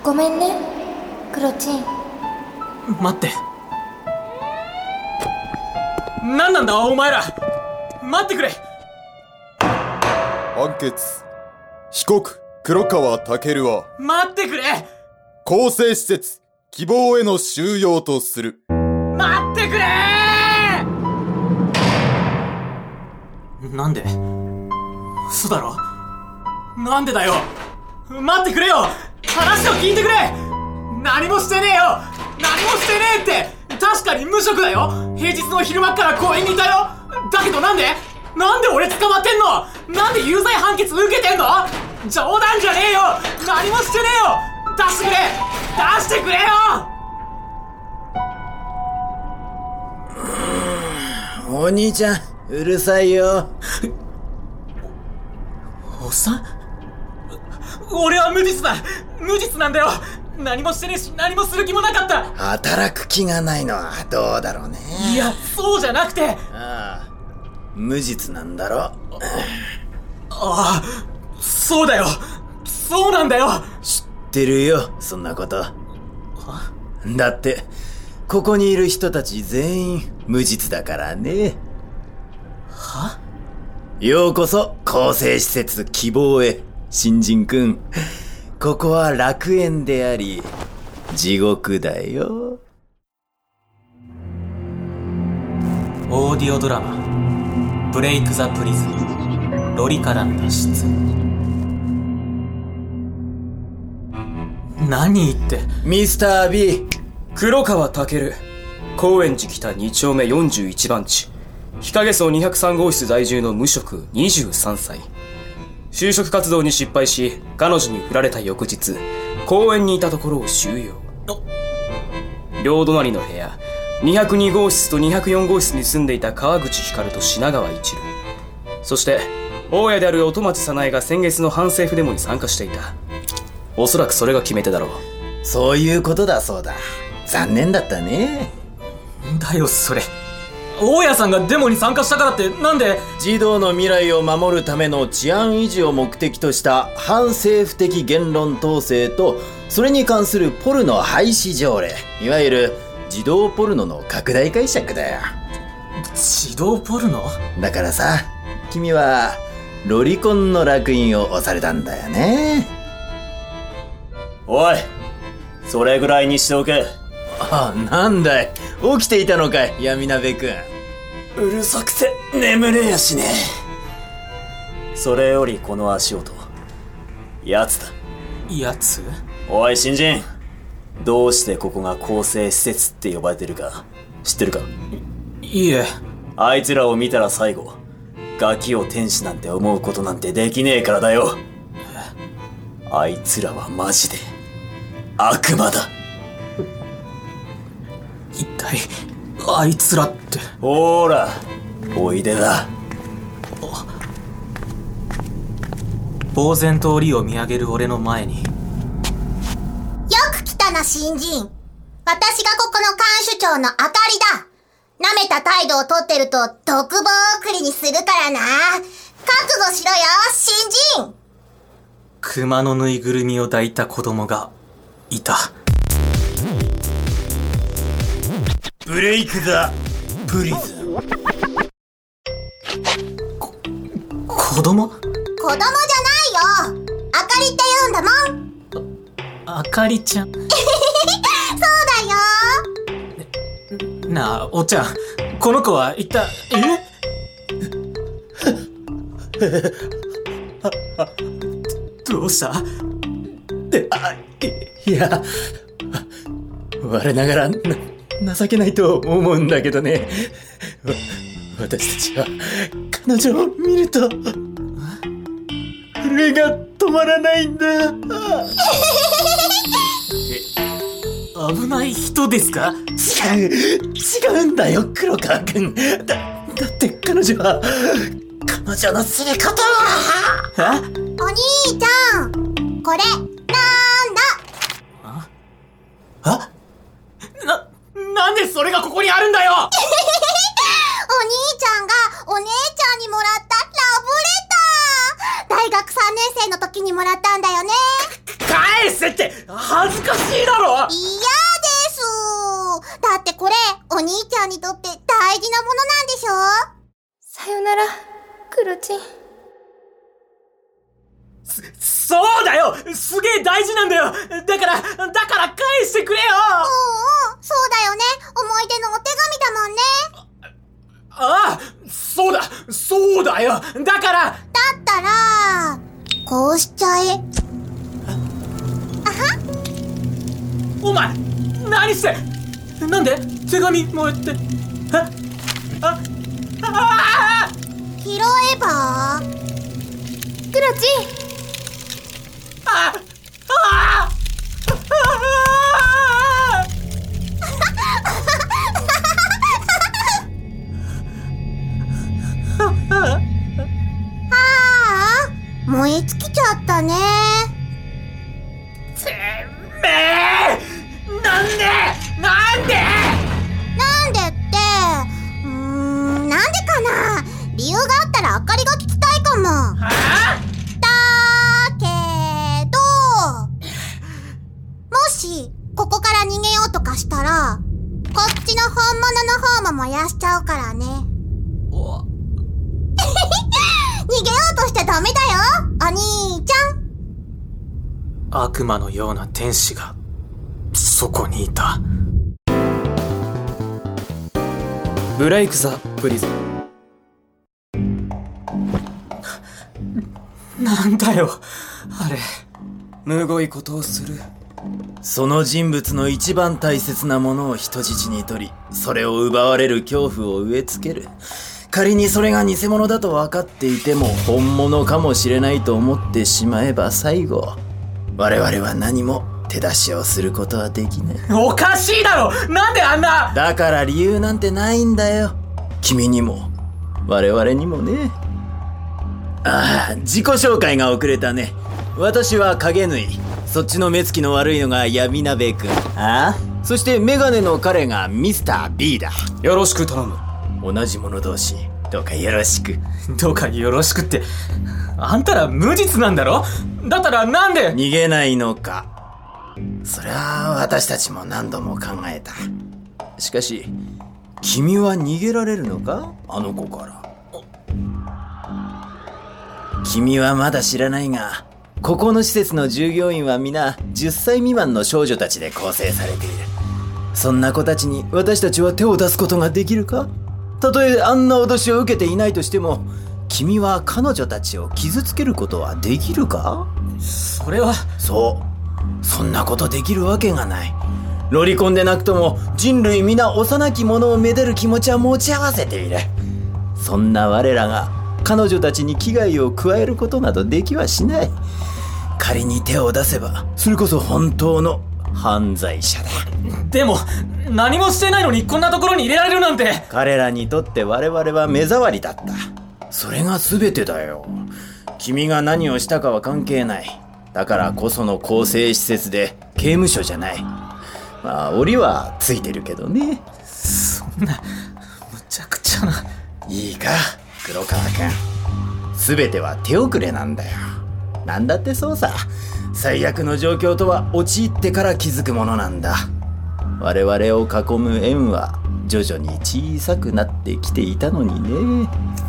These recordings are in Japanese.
ごめんね、クロチン。 待って。何なんだお前ら。待ってくれ。 判決。被告黒川健は待ってくれ。 更生施設希望への収容とする。 待ってくれ。なんで？嘘だろ。なんでだよ。待ってくれよ。話を聞いてくれ。何もしてねえよ。何もしてねえって。確かに無職だよ。平日の昼間から公園にいたよ。だけどなんで俺捕まってんの。なんで有罪判決受けてんの。冗談じゃねえよ。何もしてねえよ。出してくれ。出してくれよ。 お兄ちゃんうるさいよ。 おっさん？俺は無実だ。無実なんだよ。何もしてねえし、何もする気もなかった。 働く気がないのはどうだろうね。 いや、そうじゃなくて。 ああ、無実なんだろ。 ああ、そうだよ。そうなんだよ。 知ってるよ、そんなこと。だってここにいる人たち全員無実だからね。 は？ ようこそ更生施設希望へ、新人くん。ここは楽園であり地獄だよ。 オーディオドラマブレイク・ザ・プリズン、ロリからの脱出。何言って。 ミスター B、 黒川健、高円寺北2丁目41番地、日陰荘203号室在住の無職23歳。就職活動に失敗し、彼女に振られた翌日、公園にいたところを収容。両隣の部屋、202号室と204号室に住んでいた川口光と品川一流。そして、大家である音松早苗が先月の反政府デモに参加していた。おそらくそれが決め手だろう。 そういうことだそうだ。残念だったね。 だよそれ。大家さんがデモに参加したからってなんで。 児童の未来を守るための治安維持を目的とした反政府的言論統制と、それに関するポルノ廃止条例、いわゆる児童ポルノの拡大解釈だよ。 児童ポルノ？ だからさ、君はロリコンの烙印を押されたんだよね。 おい、それぐらいにしておけ。 あ、なんだい、起きていたのかい、闇鍋くん。 うるさくて眠れやしねえ。それよりこの足音、やつだ。 やつ？ おい新人、どうしてここが更生施設って呼ばれてるか知ってるか？ いえ。 あいつらを見たら最後、ガキを天使なんて思うことなんてできねえからだよ。あいつらはマジで悪魔だ。 一体あいつらって。 ほーら、おいでだ。 呆然と檻を見上げる俺の前に。 よく来たな新人。私がここの看守長のあかりだ。舐めた態度をとってると独房送りにするからな。覚悟しろよ新人。 熊のぬいぐるみを抱いた子供がいた。 ブレイク・ザ・プリズン。 子供？ 子供じゃないよ。あかりって言うんだもん。 あかりちゃん。 そうだよ。 なあ、おっちゃん、この子は一体、どうした？ いや、我ながら情けないと思うんだけどね。私たちは彼女を見ると震えが止まらないんだ。 危ない人ですか？ 違うんだよ黒川くん。だって彼女のすることは。 お兄ちゃん、これなんだ？ なんでそれがここにあるんだよ。 お兄ちゃんがお姉ちゃんにもらったラブレター。大学3年生の時にもらったんだよね。 返せっって恥ずかしいだろ。 嫌です。だってこれ、お兄ちゃんにとって大事なものなんでしょ？ さよなら、クロチン。 そうだよ、すげえ大事なんだよ。だから返してくれよ。 そうだよね。思い出のお手紙だもんね。 ああ、そうだよ。だったら、こうしちゃえ。 お前、何してなんで手紙もらって。 拾えば？ クロチン。 燃え尽きちゃったね。なんでって、なんでかな。理由があったら明かりが聞きたいかも。だけど、もしここから逃げようとかしたら、こっちの本物の方も燃やしちゃうからね。逃げようとしちゃダメだよ、お兄ちゃん。 悪魔のような天使がそこにいた。 ブレイク・ザ・プリズン。 なんだよあれ。 むごいことをする。 その人物の一番大切なものを人質に取り、それを奪われる恐怖を植え付ける。仮にそれが偽物だと分かっていても、本物かもしれないと思ってしまえば最後、我々は何も手出しをすることはできない。 おかしいだろ。なんであんな。 だから理由なんてないんだよ。君にも我々にもね。自己紹介が遅れたね。私は影縫い。そっちの目つきの悪いのが闇鍋くん。そしてメガネの彼がミスター B だ。 よろしく頼む。 同じ者同士、どうかよろしく。 どうかよろしくって、あんたら無実なんだろ。だったらなんで逃げないのか。そりゃあ私たちも何度も考えた。しかし君は逃げられるのか、あの子から。君はまだ知らないが、ここの施設の従業員は皆10歳未満の少女たちで構成されている。そんな子たちに私たちは手を出すことができるか。たとえあんな脅しを受けていないとしても、君は彼女たちを傷つけることはできるか。 それは。 そんなことできるわけがない。ロリコンでなくとも人類皆幼き者をめでる気持ちは持ち合わせている。そんな我らが彼女たちに危害を加えることなどできはしない。仮に手を出せば、それこそ本当の犯罪者だ。 でも何もしてないのにこんなところに入れられるなんて。 彼らにとって我々は目障りだった。それが全てだよ。君が何をしたかは関係ない。だからこその更生施設で刑務所じゃない。まあ檻はついてるけどね。 そんなむちゃくちゃな。 いいか黒川君、全ては手遅れなんだよ。なんだってそうさ。最悪の状況とは陥ってから気づくものなんだ。我々を囲む円は徐々に小さくなってきていたのにね。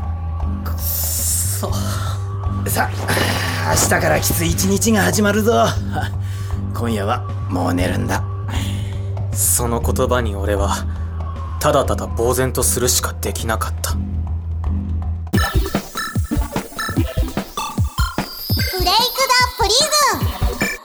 さあ、明日からきつい一日が始まるぞ。今夜はもう寝るんだ。 その言葉に俺はただただ呆然とするしかできなかった。 ブレイク・ザ・プリズン。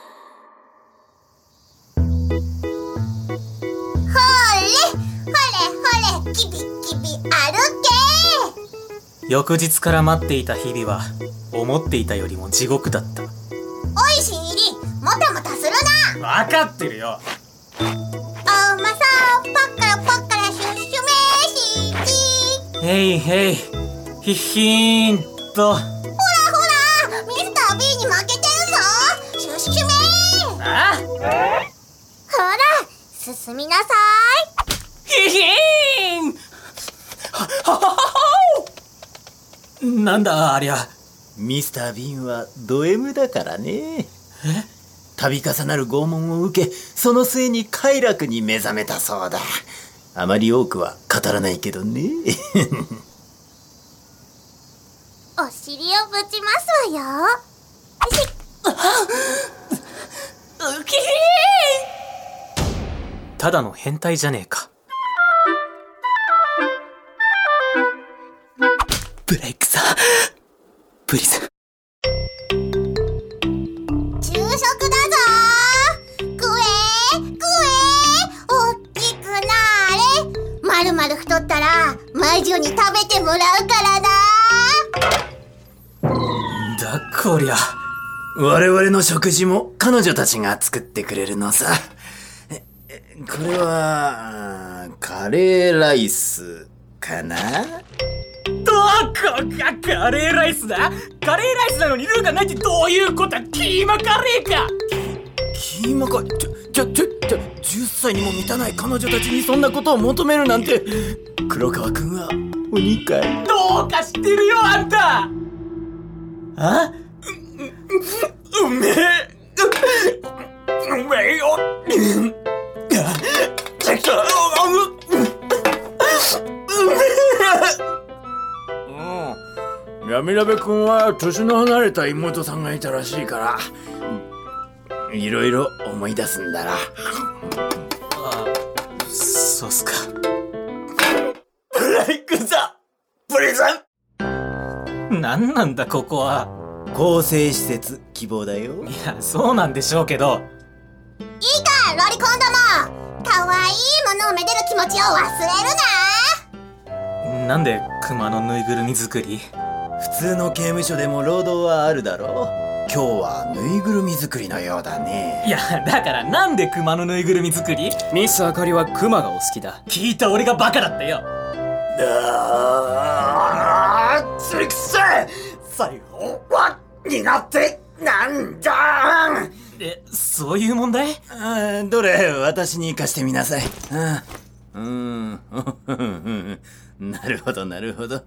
ほれキビキビ歩け。 翌日から待っていた日々は思っていたよりも地獄だった。 おい新入り、もたもたするな。 分かってるよ。 おまさパッカラパッカラシュッシュメーシーチ。 へいへいひひーんと。 ほらミスター B に負けてるぞ。シュッシュメー。 あほら進みなさひひーん。なんだありゃ。 ミスター・ビーンはド M だからね。 度重なる拷問を受け、その末に快楽に目覚めたそうだ。あまり多くは語らないけどね。 お尻をぶちますわよ。 ただの変態じゃねえか。 ブレイクさん、プリズン。 昼食だぞー。食えおっきくなーれ。まるまる太ったら魔女に食べてもらうからな。 だこりゃ。 我々の食事も彼女たちが作ってくれるのさ。これはカレーライスかな。 どこがカレーライスだ。カレーライスなのにルーがないってどういうことだ。キーマカレーか。 キーマカレー。10歳にも満たない彼女たちにそんなことを求めるなんて。黒川くんは鬼かい。 どうかしてるよあんた。あ？うめえ。うめえよ。 闇鍋くんは年の離れた妹さんがいたらしいから、いろいろ思い出すんだな。 そうっすか。 ブレイクザプリズン。 なんなんだここは。 更生施設希望だよ。 いや、そうなんでしょうけど。 いいかロリコンども、かわいいものをめでる気持ちを忘れるな。 なんで熊のぬいぐるみ作り？ 普通の刑務所でも労働はあるだろう。今日はぬいぐるみ作りのようだね。 いや、だからなんで熊のぬいぐるみ作り？ ミスあかりはクマがお好きだ。 聞いた俺がバカだったよ。 つくせえ。最後は苦手なんだ。 そういう問題？ どれ私に貸してみなさい。なるほどなるほど。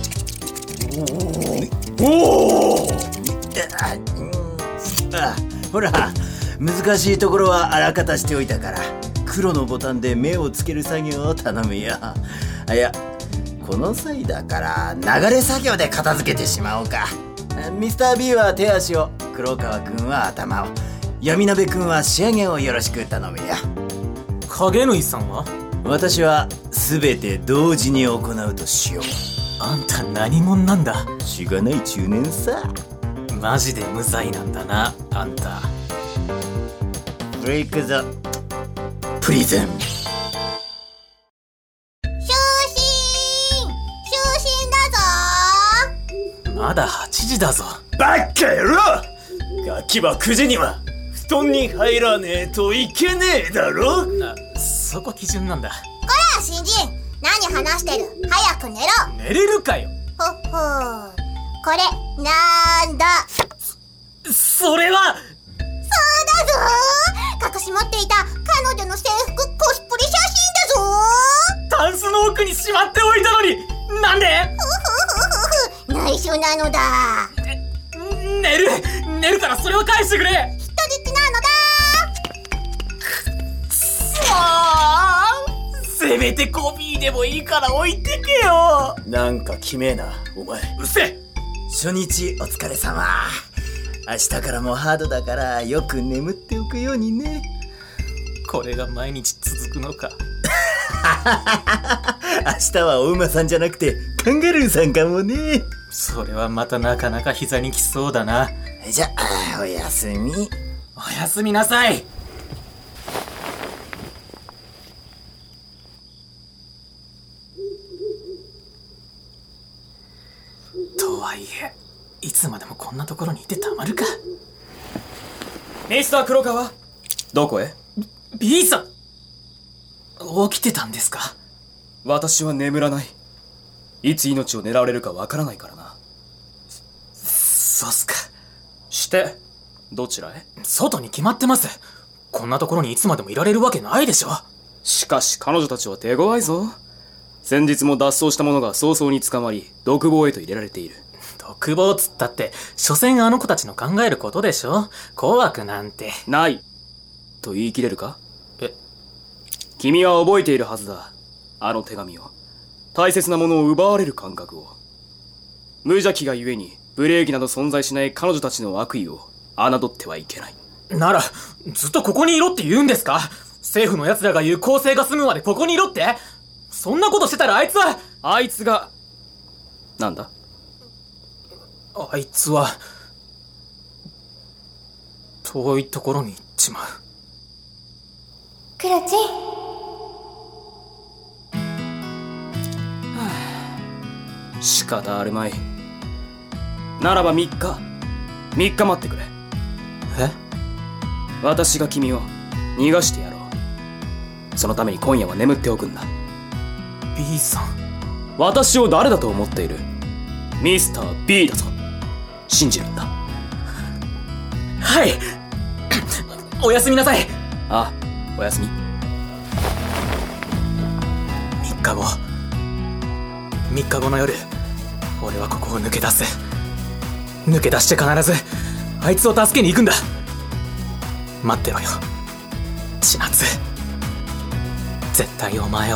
ほら、難しいところはあらかたしておいたから、黒のボタンで目をつける作業を頼むよ。いや、この際だから流れ作業で片付けてしまおうか。ミスター B は手足を、黒川くんは頭を、闇鍋くんは仕上げをよろしく頼むよ。 影縫さんは？ 私は全て同時に行うとしよう。 あんた何者なんだ？ しがない中年さ。 マジで無罪なんだな、あんた。 ブレイクザプリズン。 就寝だぞまだ8時だぞ。 バカ野郎。ガキは9時には布団に入らねえといけねえだろ。 そこ基準なんだ。 こら新人、何話してる。早く寝ろ。 寝れるかよ。 ほっほー。これなんだ。 それはそうだぞー。隠し持っていた彼女の制服コスプレ写真だぞー。 タンスの奥にしまっておいたのに、なんで？ 内緒なのだ。 寝るからそれを返してくれ。 人質なのだ。 せめてコピーでもいいから置いてけよ。 なんかきめえなお前。 うるせえ。 初日お疲れ様。明日からもハードだからよく眠っておくようにね。 これが毎日続くのか。 明日はお馬さんじゃなくてカンガルーさんかもね。 それはまたなかなか膝にきそうだな。 じゃあおやすみ。 おやすみなさい。とはいえ、いつまでもこんなところにいてたまるか。 ミスター黒川、どこへ？ B さん、起きてたんですか？ 私は眠らない。いつ命を狙われるかわからないからな。 そうっすか。 してどちらへ？ 外に決まってます。こんなところにいつまでもいられるわけないでしょ。 しかし彼女たちは手強いぞ。先日も脱走した者が早々に捕まり独房へと入れられている。 欲望つったって、所詮あの子たちの考えることでしょ。怖くなんて。 ないと言い切れるか？ え？ 君は覚えているはずだ。あの手紙を。大切なものを奪われる感覚を。無邪気がゆえにブレーキなど存在しない彼女たちの悪意を侮ってはいけない。 なら、ずっとここにいろって言うんですか？政府の奴らが言う公正が済むまでここにいろって？そんなことしてたらあいつは。 あいつが、なんだ？ あいつは、遠いところに行っちまう。 クロチン。 仕方あるまい。ならば3日待ってくれ。 え？ 私が君を逃がしてやろう。そのために今夜は眠っておくんだ。 B さん。 私を誰だと思っている？ミスター B だぞ。信じるんだ。 はい。おやすみなさい。 ああ、おやすみ。 3日後の夜、俺はここを抜け出す。抜け出して必ずあいつを助けに行くんだ。待ってろよ、千夏。絶対お前を。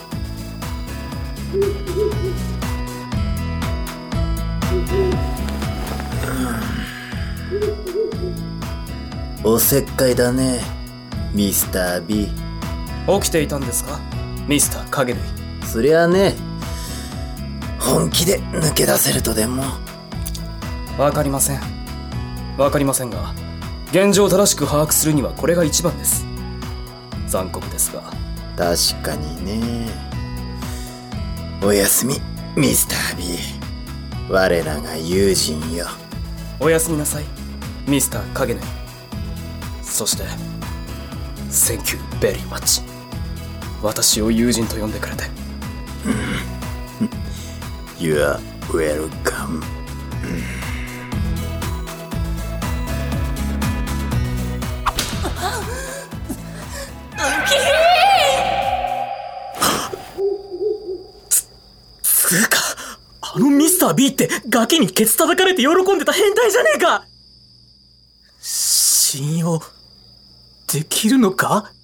おせっかいだね、ミスター B。 起きていたんですか、ミスター影類。 そりゃあね、本気で抜け出せるとでも。 わかりませんが、現状を正しく把握するにはこれが一番です。残酷ですが。 確かにね。おやすみ、ミスター B。 我らが友人よ。 おやすみなさい、ミスター影ね。そして Thank you very much。 私を友人と呼んでくれて。 You are welcome。 つうか、あのミスター B ってガキにケツ叩かれて喜んでた変態じゃねえか。信用できるのか？